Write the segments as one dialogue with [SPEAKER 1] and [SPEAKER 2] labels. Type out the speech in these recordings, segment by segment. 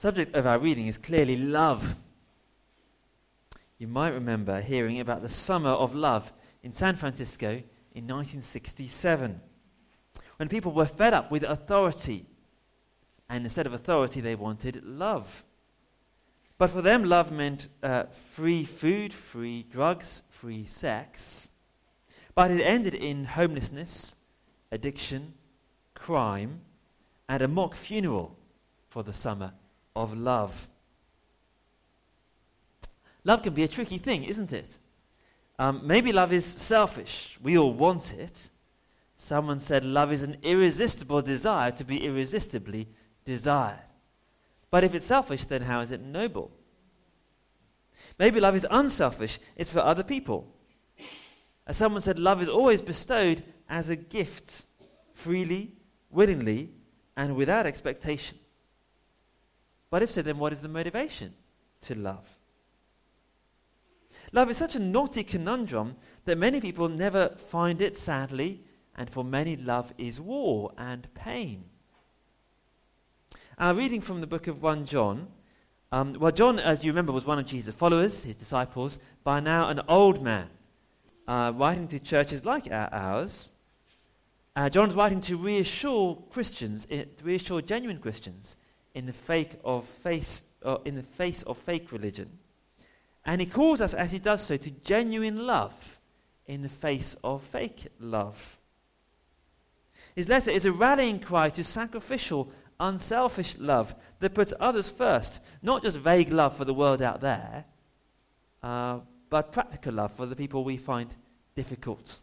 [SPEAKER 1] Subject of our reading is clearly love. You might remember hearing about the Summer of Love in San Francisco in 1967, when people were fed up with authority, and instead of authority they wanted love. But for them, love meant free food, free drugs, free sex. But it ended in homelessness, addiction, crime, and a mock funeral for the Summer of Love. Love can be a tricky thing, isn't it? Maybe love is selfish. We all want it. Someone said love is an irresistible desire to be irresistibly desired. But if it's selfish, then how is it noble? Maybe love is unselfish. It's for other people. As someone said, love is always bestowed as a gift, freely, willingly, and without expectation. But if so, then what is the motivation to love? Love is such a knotty conundrum that many people never find it, sadly, and for many love is war and pain. Our reading from the book of 1 John, John, as you remember, was one of Jesus' followers, his disciples, by now an old man, writing to churches like ours. John's writing to reassure Christians, to reassure genuine Christians in the face of fake religion. And he calls us, as he does so, to genuine love in the face of fake love. His letter is a rallying cry to sacrificial, unselfish love that puts others first, not just vague love for the world out there, but practical love for the people we find difficult.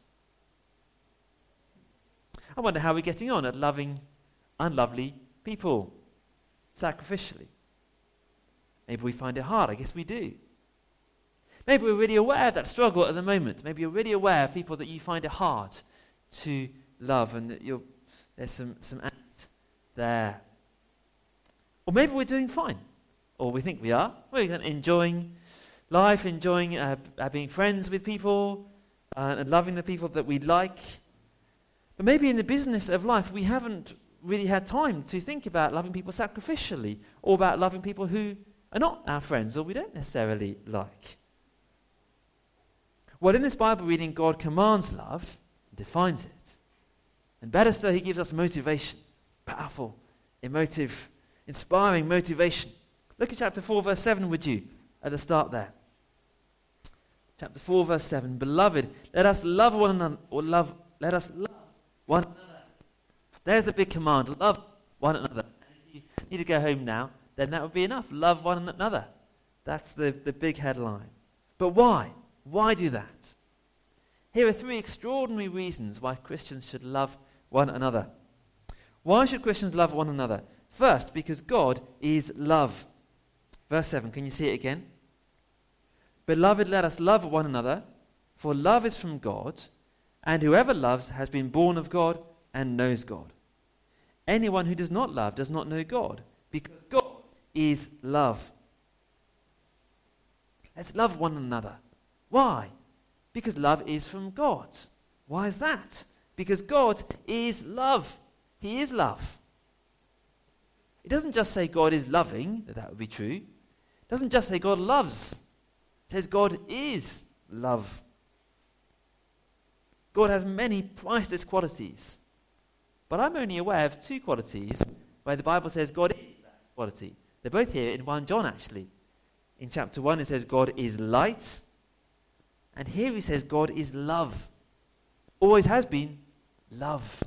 [SPEAKER 1] I wonder how we're getting on at loving unlovely people sacrificially. Maybe we find it hard. I guess we do. Maybe we're really aware of that struggle at the moment. Maybe you're really aware of people that you find it hard to love, and that there's some angst there. Or maybe we're doing fine, or we think we are. We're enjoying life, enjoying being friends with people, and loving the people that we like. But maybe in the business of life, we haven't really had time to think about loving people sacrificially, or about loving people who are not our friends, or we don't necessarily like. Well, in this Bible reading, God commands love, defines it. And better still, he gives us motivation. Powerful, emotive, inspiring motivation. Look at chapter 4, verse 7, would you, at the start there. Chapter 4, verse 7. Beloved, let us love one another, let us love one another. There's the big command, love one another. And if you need to go home now, then that would be enough. Love one another. That's the big headline. But why? Why do that? Here are three extraordinary reasons why Christians should love one another. Why should Christians love one another? First, because God is love. Verse 7, can you see it again? Beloved, let us love one another, for love is from God, and whoever loves has been born of God and knows God. Anyone who does not love does not know God, because God is love. Let's love one another. Why? Because love is from God. Why is that? Because God is love. He is love. It doesn't just say God is loving, that would be true. It doesn't just say God loves. It says God is love. God has many priceless qualities. But I'm only aware of two qualities where the Bible says God is that quality. They're both here in 1 John, actually. In chapter 1, it says God is light. And here he says God is love. Always has been love.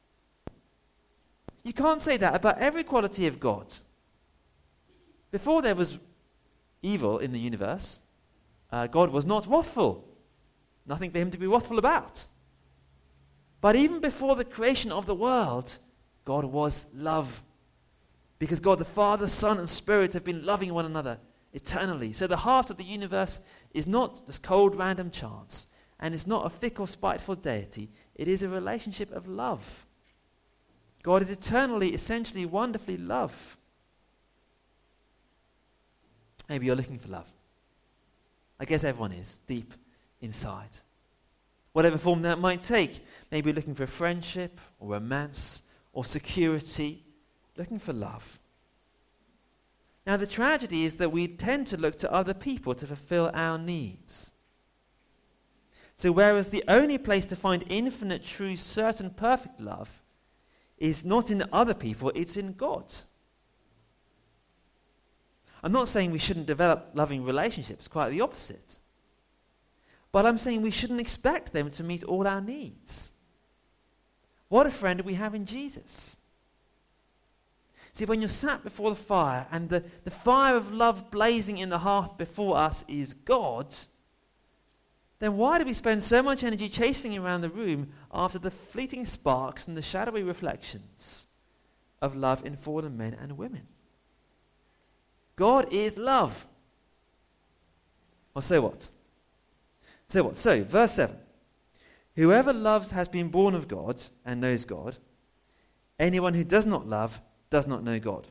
[SPEAKER 1] You can't say that about every quality of God. Before there was evil in the universe, God was not wrathful. Nothing for him to be wrathful about. But even before the creation of the world, God was love. Because God the Father, Son, and Spirit have been loving one another eternally. So the heart of the universe is not just cold random chance, and it's not a fickle, spiteful deity. It is a relationship of love. God is eternally, essentially, wonderfully love. Maybe you're looking for love. I guess everyone is, deep inside. Whatever form that might take. Maybe you're looking for friendship, or romance, or security. Looking for love. Now, the tragedy is that we tend to look to other people to fulfill our needs. So whereas the only place to find infinite, true, certain, perfect love is not in other people, it's in God. I'm not saying we shouldn't develop loving relationships, quite the opposite. But I'm saying we shouldn't expect them to meet all our needs. What a friend we have in Jesus. See, when you're sat before the fire and the fire of love blazing in the hearth before us is God, then why do we spend so much energy chasing around the room after the fleeting sparks and the shadowy reflections of love in fallen men and women? God is love. Well, so what? So, verse 7. Whoever loves has been born of God and knows God. Anyone who does not love does not know God.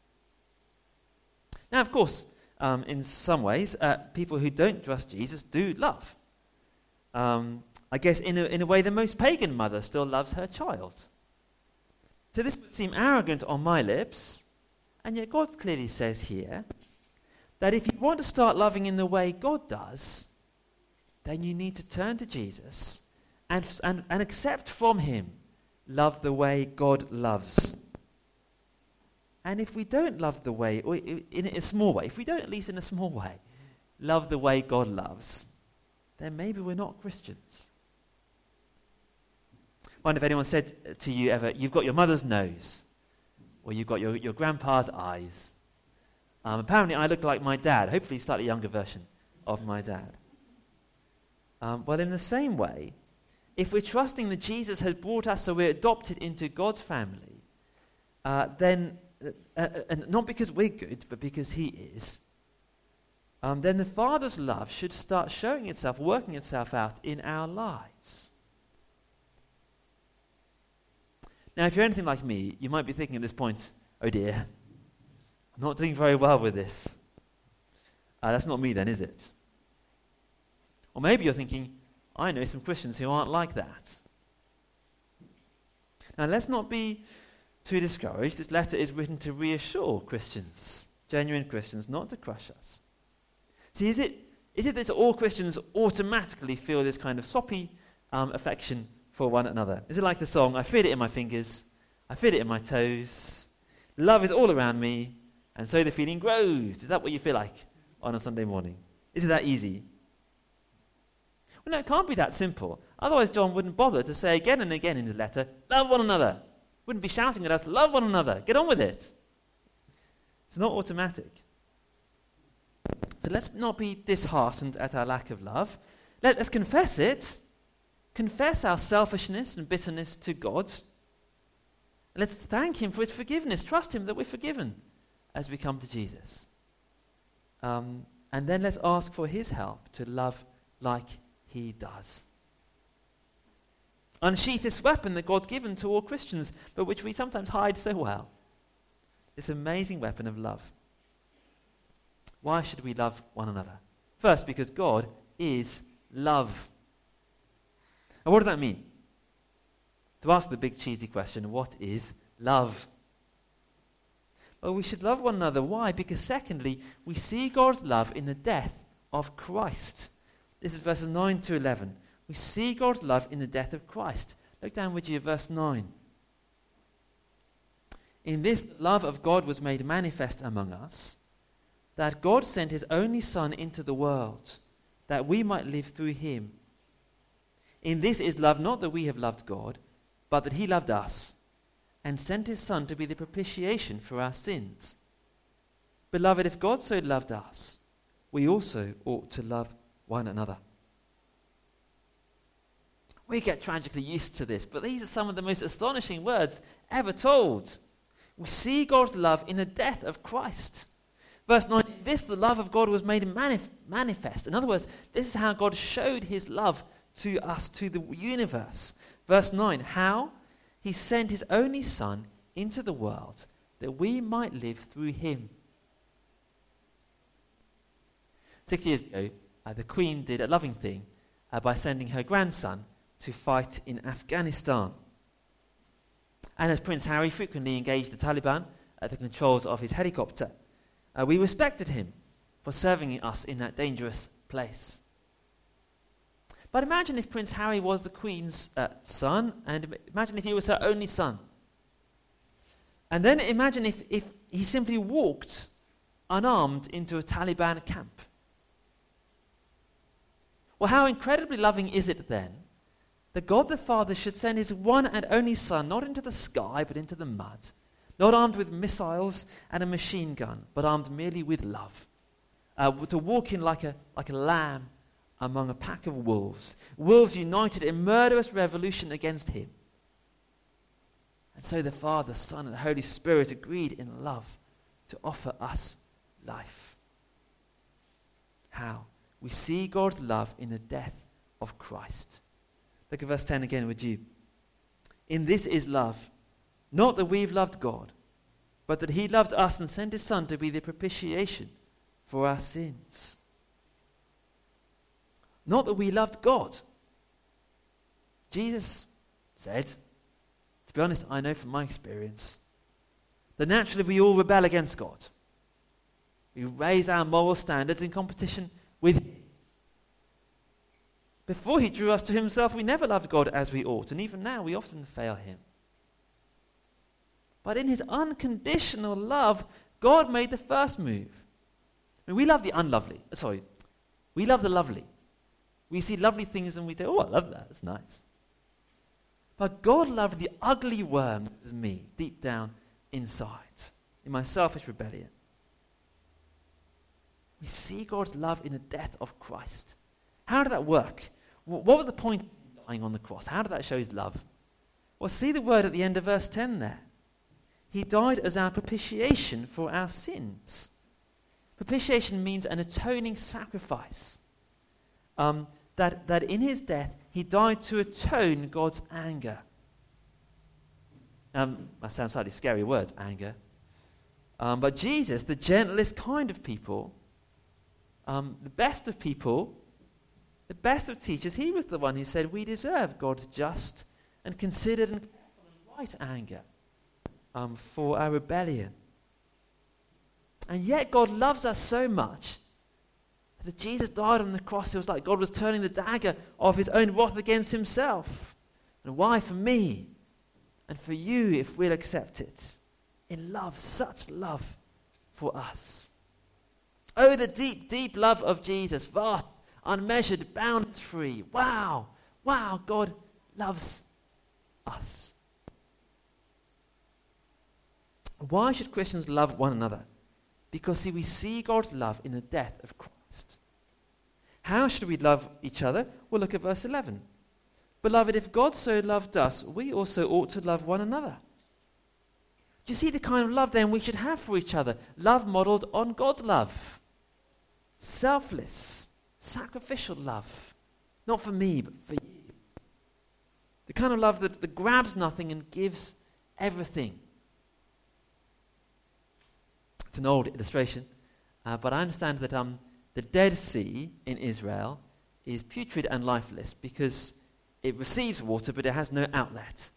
[SPEAKER 1] Now, of course, in some ways, people who don't trust Jesus do love. I guess in a way the most pagan mother still loves her child. So this would seem arrogant on my lips, and yet God clearly says here that if you want to start loving in the way God does, then you need to turn to Jesus and accept from him love the way God loves. And if we don't love the way, or in a small way, if we don't, at least in a small way, love the way God loves, then maybe we're not Christians. I wonder if anyone said to you ever, you've got your mother's nose, or you've got your grandpa's eyes. Apparently I look like my dad, hopefully a slightly younger version of my dad. Well, in the same way, if we're trusting that Jesus has brought us so we're adopted into God's family, then, and not because we're good, but because he is, then the Father's love should start showing itself, working itself out in our lives. Now, if you're anything like me, you might be thinking at this point, oh dear, I'm not doing very well with this. That's not me then, is it? Or maybe you're thinking, I know some Christians who aren't like that. Now, let's not be too discouraged. This letter is written to reassure Christians, genuine Christians, not to crush us. See, is it that all Christians automatically feel this kind of soppy affection for one another? Is it like the song, I feel it in my fingers, I feel it in my toes, love is all around me, and so the feeling grows? Is that what you feel like on a Sunday morning? Is it that easy? Well, no, it can't be that simple. Otherwise, John wouldn't bother to say again and again in the letter, love one another. Wouldn't be shouting at us, love one another. Get on with it. It's not automatic. So let's not be disheartened at our lack of love. Let's confess it. Confess our selfishness and bitterness to God. Let's thank him for his forgiveness. Trust him that we're forgiven as we come to Jesus. And then let's ask for his help to love like he does. Unsheath this weapon that God's given to all Christians, but which we sometimes hide so well. This amazing weapon of love. Why should we love one another? First, because God is love. And what does that mean? To ask the big cheesy question, what is love? Well, we should love one another. Why? Because secondly, we see God's love in the death of Christ. This is verses 9 to 11. We see God's love in the death of Christ. Look down with you at verse 9. In this, the love of God was made manifest among us, that God sent his only Son into the world, that we might live through him. In this is love, not that we have loved God, but that he loved us, and sent his Son to be the propitiation for our sins. Beloved, if God so loved us, we also ought to love one another. We get tragically used to this, but these are some of the most astonishing words ever told. We see God's love in the death of Christ. Verse 9, this, the love of God was made manifest. In other words, this is how God showed his love to us, to the universe. Verse 9, how? He sent his only Son into the world that we might live through him. 6 years ago, the Queen did a loving thing by sending her grandson to fight in Afghanistan. And as Prince Harry frequently engaged the Taliban at the controls of his helicopter, we respected him for serving us in that dangerous place. But imagine if Prince Harry was the Queen's son, and imagine if he was her only son. And then imagine if he simply walked unarmed into a Taliban camp. Well, how incredibly loving is it then that God the Father should send his one and only Son not into the sky but into the mud, not armed with missiles and a machine gun, but armed merely with love, to walk in like a lamb among a pack of wolves united in murderous revolution against him. And so the Father, Son, and the Holy Spirit agreed in love to offer us life. How? We see God's love in the death of Christ. Look at verse 10 again, would you? In this is love, not that we've loved God, but that he loved us and sent his Son to be the propitiation for our sins. Not that we loved God. Jesus said, to be honest, I know from my experience, that naturally we all rebel against God. We raise our moral standards in competition with his. Before he drew us to himself, we never loved God as we ought, and even now we often fail him. But in his unconditional love, God made the first move. I mean, we love the unlovely. We love the lovely. We see lovely things and we say, oh, I love that, that's nice. But God loved the ugly worm that was me, deep down inside, in my selfish rebellion. We see God's love in the death of Christ. How did that work? What was the point of dying on the cross? How did that show his love? Well, see the word at the end of verse 10 there. He died as our propitiation for our sins. Propitiation means an atoning sacrifice. That in his death, he died to atone God's anger. That sounds slightly scary words, anger. But Jesus, the gentlest kind of people, the best of people, the best of teachers, he was the one who said we deserve God's just and considered and careful and right anger for our rebellion. And yet God loves us so much that as Jesus died on the cross, it was like God was turning the dagger of his own wrath against himself. And why? For me and for you, if we'll accept it. In love, such love for us. Oh, the deep, deep love of Jesus, vast, unmeasured, bounds-free. Wow, God loves us. Why should Christians love one another? Because, see, we see God's love in the death of Christ. How should we love each other? Well, look at verse 11. Beloved, if God so loved us, we also ought to love one another. Do you see the kind of love then we should have for each other? Love modeled on God's love. Selfless, sacrificial love. Not for me, but for you. The kind of love that grabs nothing and gives everything. It's an old illustration, but I understand that the Dead Sea in Israel is putrid and lifeless because it receives water, but it has no outlet.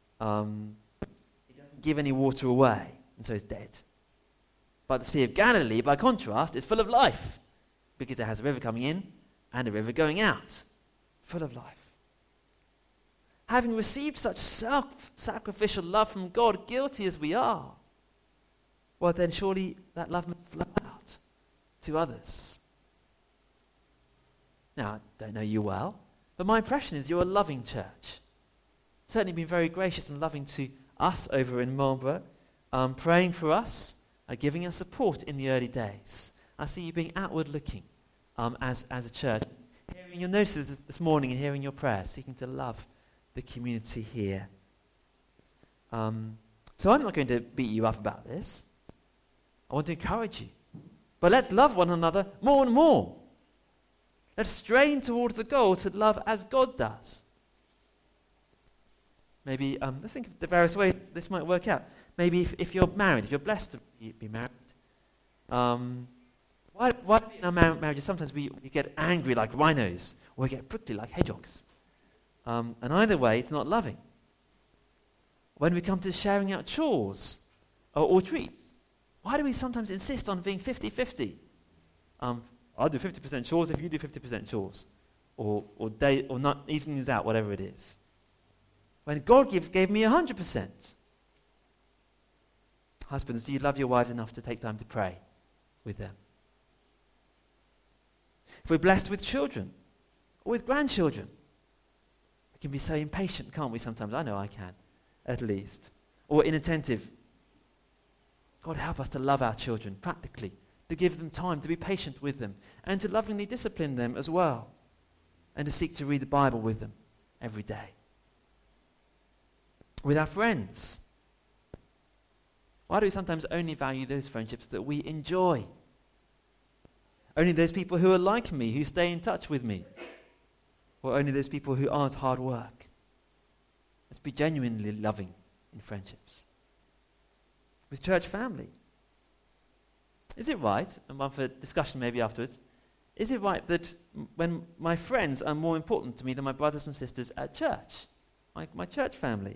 [SPEAKER 1] It doesn't give any water away, and so it's dead. But the Sea of Galilee, by contrast, is full of life because it has a river coming in and a river going out, full of life. Having received such self-sacrificial love from God, guilty as we are, well, then surely that love must flow out to others. Now, I don't know you well, but my impression is you're a loving church. Certainly been very gracious and loving to us over in Marlborough, praying for us, giving us support in the early days. I see you being outward looking as a church. You'll notice this morning and hearing your prayers, seeking to love the community here. So I'm not going to beat you up about this. I want to encourage you. But let's love one another more and more. Let's strain towards the goal to love as God does. Maybe, let's think of the various ways this might work out. Maybe if you're married, if you're blessed to be married, why in our marriages sometimes we get angry like rhinos, or we get prickly like hedgehogs. And either way, it's not loving. When we come to sharing out chores or treats, Why do we sometimes insist on being 50-50? I'll do 50% chores if you do 50% chores. Or not evenings out, whatever it is. When God gave me 100%. Husbands, do you love your wives enough to take time to pray with them? If we're blessed with children or with grandchildren, we can be so impatient, can't we sometimes? I know I can, at least. Or inattentive. God, help us to love our children practically, to give them time, to be patient with them, and to lovingly discipline them as well, and to seek to read the Bible with them every day. With our friends, why do we sometimes only value those friendships that we enjoy? Only those people who are like me, who stay in touch with me? Or only those people who aren't hard work? Let's be genuinely loving in friendships. With church family, is it right, and one for discussion maybe afterwards, is it right that when my friends are more important to me than my brothers and sisters at church, my church family?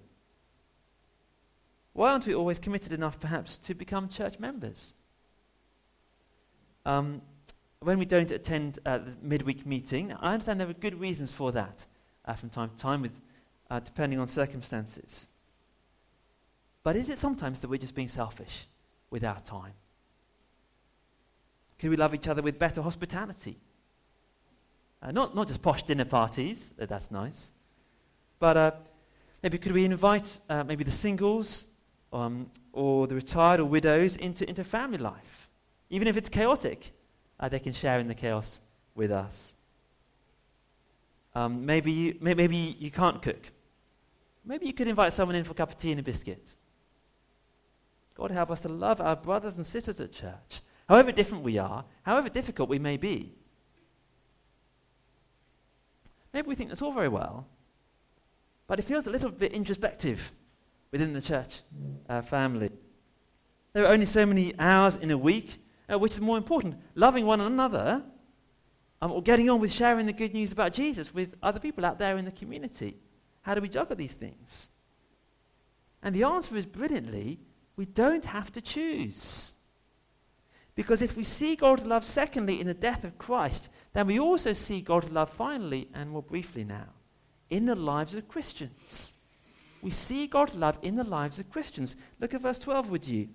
[SPEAKER 1] Why aren't we always committed enough perhaps to become church members? When we don't attend the midweek meeting, I understand there are good reasons for that from time to time, depending on circumstances. But is it sometimes that we're just being selfish with our time? Could we love each other with better hospitality? Not just posh dinner parties, that's nice. But maybe could we invite maybe the singles or the retired or widows into family life? Even if it's chaotic, they can share in the chaos with us. Maybe you can't cook. Maybe you could invite someone in for a cup of tea and a biscuit. God help us to love our brothers and sisters at church, however different we are, however difficult we may be. Maybe we think that's all very well, but it feels a little bit introspective within the church family. There are only so many hours in a week. Which is more important, loving one another or getting on with sharing the good news about Jesus with other people out there in the community? How do we juggle these things? And the answer is brilliantly, we don't have to choose. Because if we see God's love secondly in the death of Christ, then we also see God's love finally, and more briefly now, in the lives of Christians. We see God's love in the lives of Christians. Look at verse 12, would you?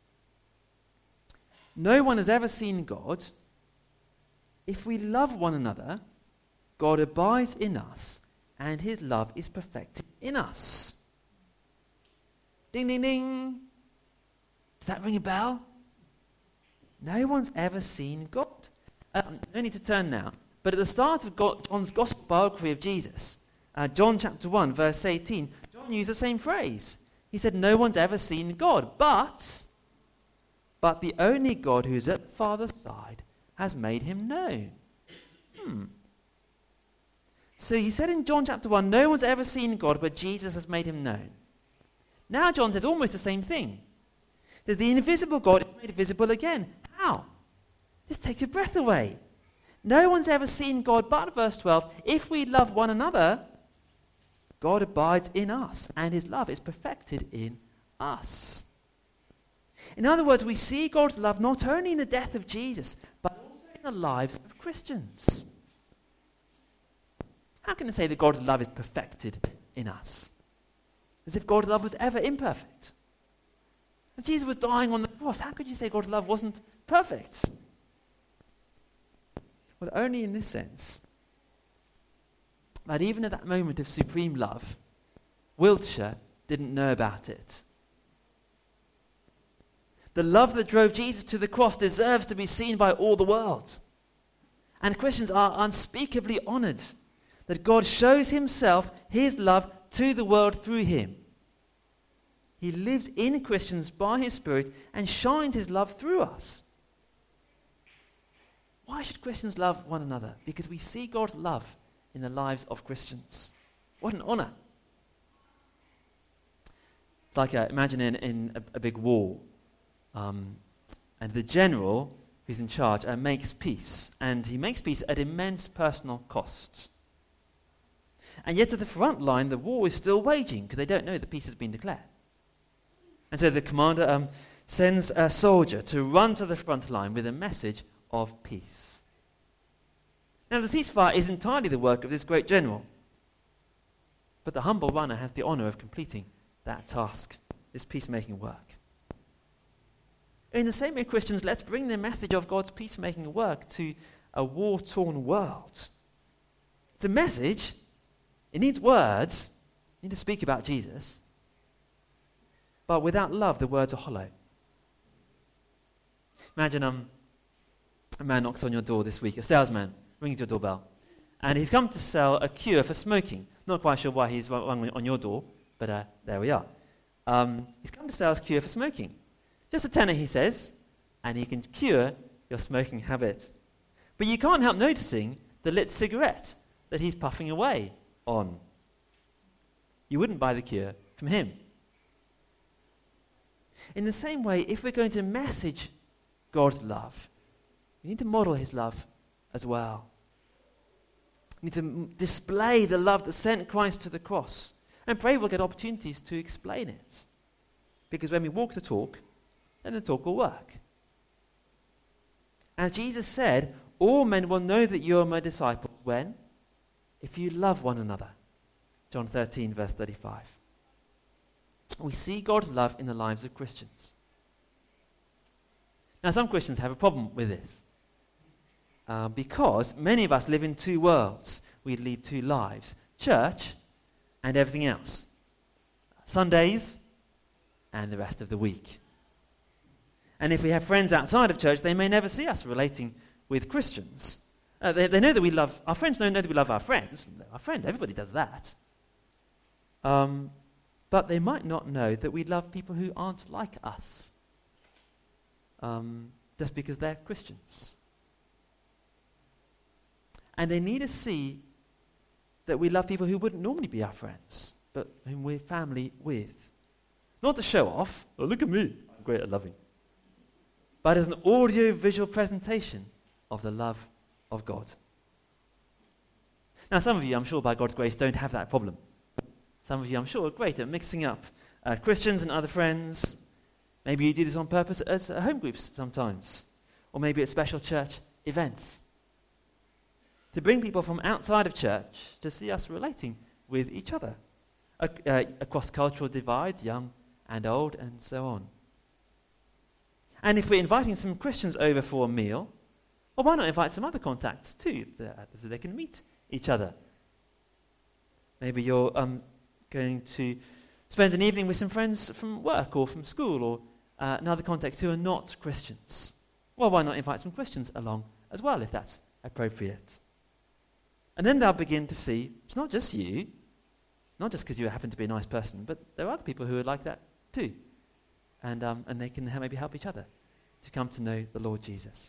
[SPEAKER 1] No one has ever seen God. If we love one another, God abides in us, and his love is perfected in us. Ding, ding, ding. Does that ring a bell? No one's ever seen God. No need to turn now. But at the start of John's gospel biography of Jesus, John chapter 1, verse 18, John used the same phrase. He said, no one's ever seen God, but the only God who is at the Father's side has made him known. So he said in John chapter 1, no one's ever seen God, but Jesus has made him known. Now John says almost the same thing. That the invisible God is made visible again. How? This takes your breath away. No one's ever seen God, but, verse 12, if we love one another, God abides in us, and his love is perfected in us. In other words, we see God's love not only in the death of Jesus, but also in the lives of Christians. How can I say that God's love is perfected in us? As if God's love was ever imperfect. As Jesus was dying on the cross, how could you say God's love wasn't perfect? Well, only in this sense, that even at that moment of supreme love, Wiltshire didn't know about it. The love that drove Jesus to the cross deserves to be seen by all the world. And Christians are unspeakably honored that God shows himself, his love, to the world through him. He lives in Christians by his Spirit and shines his love through us. Why should Christians love one another? Because we see God's love in the lives of Christians. What an honor. It's like, imagine in a big war, and the general who's in charge makes peace, and he makes peace at immense personal cost. And yet at the front line, the war is still waging, because they don't know that peace has been declared. And so the commander sends a soldier to run to the front line with a message of peace. Now, the ceasefire is entirely the work of this great general, but the humble runner has the honor of completing that task, this peacemaking work. In the same way, Christians, let's bring the message of God's peacemaking work to a war-torn world. It's a message. It needs words. You need to speak about Jesus. But without love, the words are hollow. Imagine a man knocks on your door this week, a salesman rings your doorbell, and he's come to sell a cure for smoking. Not quite sure why he's rung on your door, but there we are. He's come to sell a cure for smoking. Just a tenner, he says, and he can cure your smoking habit. But you can't help noticing the lit cigarette that he's puffing away on. You wouldn't buy the cure from him. In the same way, if we're going to message God's love, we need to model his love as well. We need to display the love that sent Christ to the cross, and pray we'll get opportunities to explain it. Because when we walk the talk, then the talk will work. As Jesus said, all men will know that you are my disciples when? If you love one another. John 13, verse 35. We see God's love in the lives of Christians. Now, some Christians have a problem with this. Because many of us live in two worlds. We lead two lives. Church and everything else. Sundays and the rest of the week. And if we have friends outside of church, they may never see us relating with Christians. They know that we love, our friends know that we love our friends. Our friends, everybody does that. But they might not know that we love people who aren't like us. Just because they're Christians. And they need to see that we love people who wouldn't normally be our friends, but whom we're family with. Not to show off, oh, look at me, I'm great at loving. But as an audio-visual presentation of the love of God. Now, some of you, I'm sure by God's grace, don't have that problem. Some of you, I'm sure, are great at mixing up Christians and other friends. Maybe you do this on purpose as home groups sometimes. Or maybe at special church events. To bring people from outside of church to see us relating with each other. Across cultural divides, young and old, and so on. And if we're inviting some Christians over for a meal, well, why not invite some other contacts too, so they can meet each other? Maybe you're going to spend an evening with some friends from work or from school or another context who are not Christians. Well, why not invite some Christians along as well, if that's appropriate? And then they'll begin to see, it's not just you, not just because you happen to be a nice person, but there are other people who are like that too. And they can maybe help each other to come to know the Lord Jesus.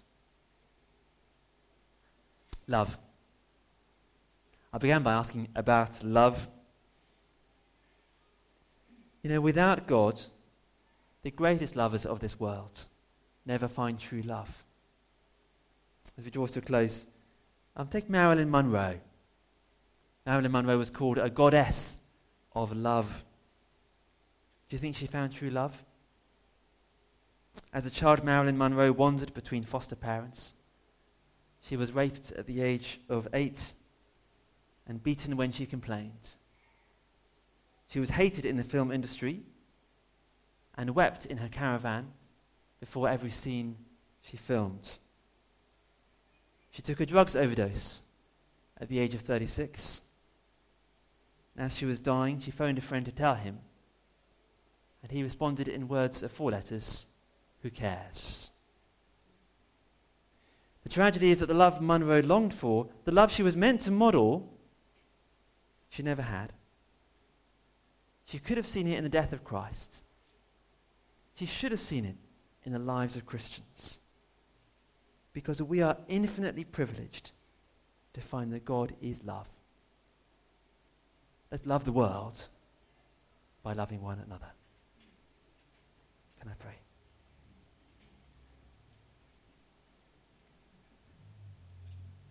[SPEAKER 1] Love. I began by asking about love. You know, without God, the greatest lovers of this world never find true love. As we draw to a close, take Marilyn Monroe. Marilyn Monroe was called a goddess of love. Do you think she found true love? As a child, Marilyn Monroe wandered between foster parents. She was raped at the age of 8 and beaten when she complained. She was hated in the film industry and wept in her caravan before every scene she filmed. She took a drugs overdose at the age of 36. As she was dying, she phoned a friend to tell him, and he responded in words of 4 letters, "Who cares?" The tragedy is that the love Monroe longed for, the love she was meant to model, she never had. She could have seen it in the death of Christ. She should have seen it in the lives of Christians. Because we are infinitely privileged to find that God is love. Let's love the world by loving one another. Can I pray?